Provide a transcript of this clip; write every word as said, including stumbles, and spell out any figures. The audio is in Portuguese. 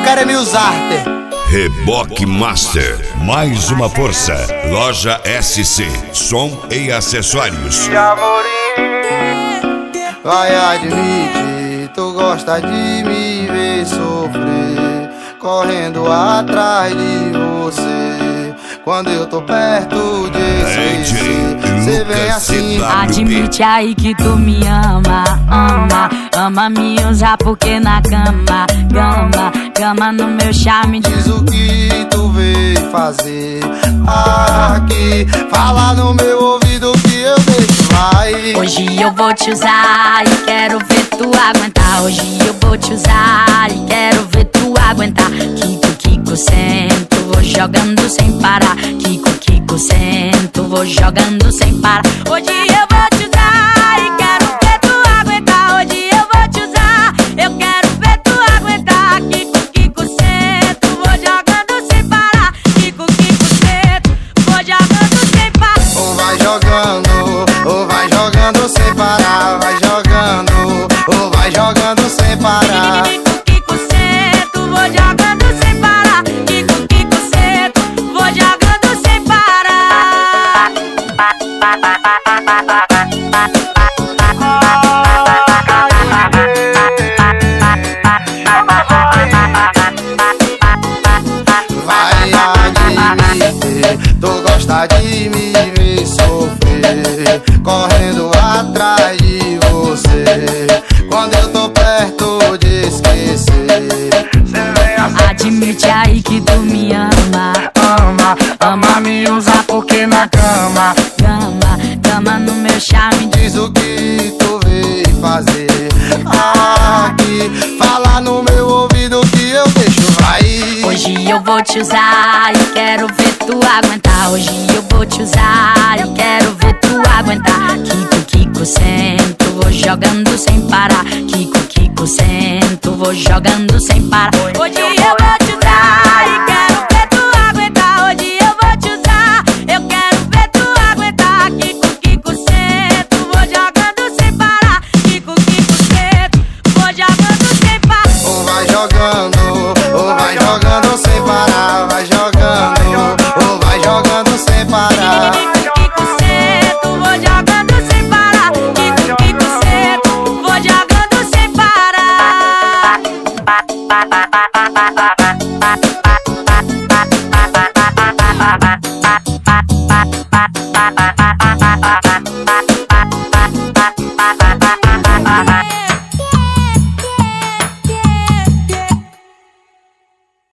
quero é me usar. Reboque Master, mais uma força. Loja S C, som e acessórios. Vai admitir, tu gosta de me ver sofrer, correndo atrás de você. Quando eu tô perto de você, você vem assim. Admite aí que tu me ama, ama, ama me usar porque na cama, cama, cama no meu charme. Diz o que tu veio fazer aqui, fala no meu ouvido que eu deixo, vai. Hoje eu vou te usar e quero ver tu aguentar. Hoje eu vou te usar e quero ver tu aguentar. Kiko, Kiko, sento, vou jogando sem parar. Kiko, Kiko, sento, vou jogando sem parar. Hoje eu vou te usar e quero ver tu aguentar. Hoje eu vou te usar, eu quero ver tu aguentar. Kiko, Kiko, sento, vou jogando sem parar. Kiko, Kiko, sento, vou jogando sem parar. Ou vai jogando, ou vai jogando sem parar. Vai jogando, ou vai jogando sem parar. Kiko, Kiko, sento, vou jogando sem parar. Kiko, Kiko, sento, vou jogando sem parar. Vai admitir, tu gosta de me ver sofrer, correndo atrás de você. Quando eu tô perto de esquecer, cê vem assim. Admite aí que tu me ama, Ama, ama me usar porque na cama, cama, cama no meu charme. diz o que tu veio fazer aqui, fala no meu ouvido que eu deixo, vai. Hoje eu vou te usar e quero ver tu aguentar. Hoje eu vou te usar e quero ver tu aguentar. Kiko, Kiko, sento, vou jogando sem parar. Kiko, Kiko, sento, vou jogando sem parar. Hoje eu vou te usar e quero ver tu aguentar. Hoje eu vou te usar, eu quero ver tu aguentar. Kiko, Kiko, sento, vou jogando sem parar. Kiko, Kiko, sento, vou jogando sem parar. Ou vai jogando,